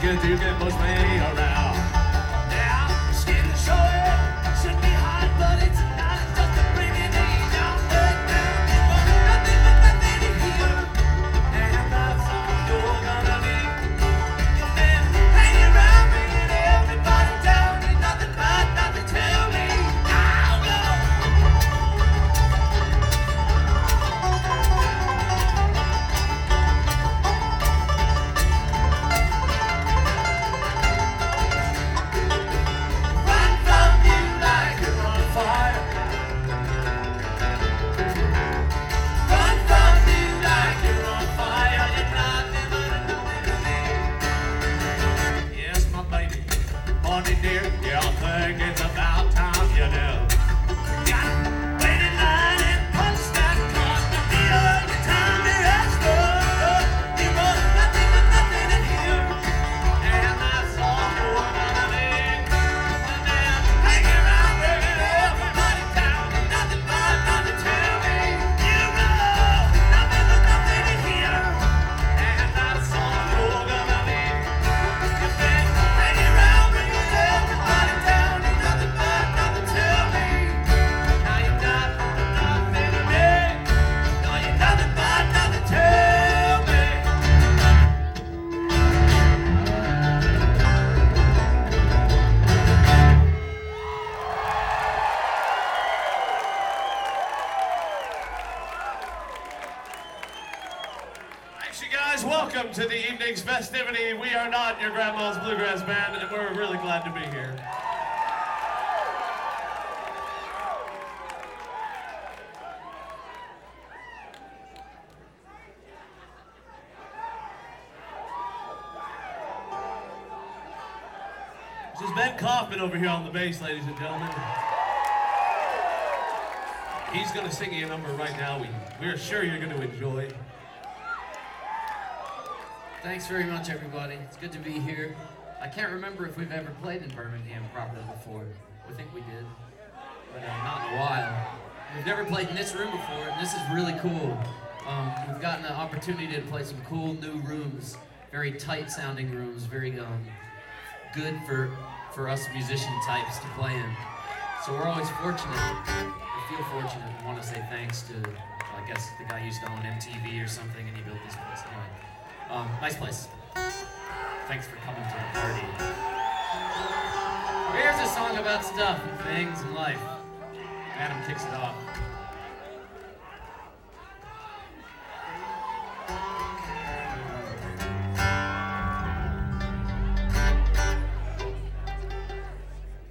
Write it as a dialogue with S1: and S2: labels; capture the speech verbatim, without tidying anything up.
S1: good to get most way around. Now, skin to show it, should be hot, but it's not. It's just to bring it in down, way down. Nothing but nothing to hear, and that's all you're gonna need. You've been hanging around, bringing everybody down. Ain't nothing but nothing to me. Now go. Dear, yeah, I think it's about time you know. Got wait in line and punch that clock. The only time you're extra. You want nothing but nothing in here, and that's all you're gonna need. And then hang around, bringing everybody down. Nothing but nothing to me. You know, nothing but nothing in here, and that's all you're gonna need. You've been hanging around, bringing everybody down. Ain't nothing but nothing to me. Now you're not nothing to me. No, you're nothing but nothing to me. Thanks, you guys. Welcome to the evening's festivity. We are not your grandma's bluegrass band, and we're really glad to be here. This is Ben Kaufman over here on the bass, ladies and gentlemen. He's going to sing you a number right now we, we're sure you're going to enjoy.
S2: Thanks very much, everybody. It's good to be here. I can't remember if we've ever played in Birmingham properly before. I think we did, but uh, not in a while. We've never played in this room before, and this is really cool. Um, we've gotten an opportunity to play some cool new rooms, very tight-sounding rooms, very um, good for for us musician types to play in. So we're always fortunate. I feel fortunate and want to say thanks to, I guess, the guy used to own M T V or something, and he built this place. Anyway. Um, nice place. Thanks for coming to the party. Here's a song about stuff and things and life. Adam kicks it off.